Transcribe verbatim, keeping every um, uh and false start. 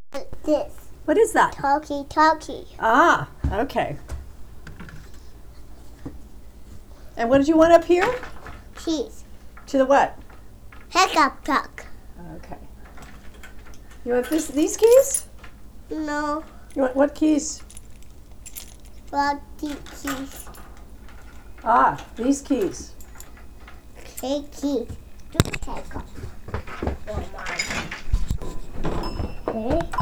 This. What is that? Talkie, talkie. Ah, okay. And what did you want up here? Cheese. To the what? Hiccup duck. Okay. You want this? These keys? No. You want what keys? Rocky cheese. Ah, these keys. Hey, keys. Do hiccup. Oh, my. Okay.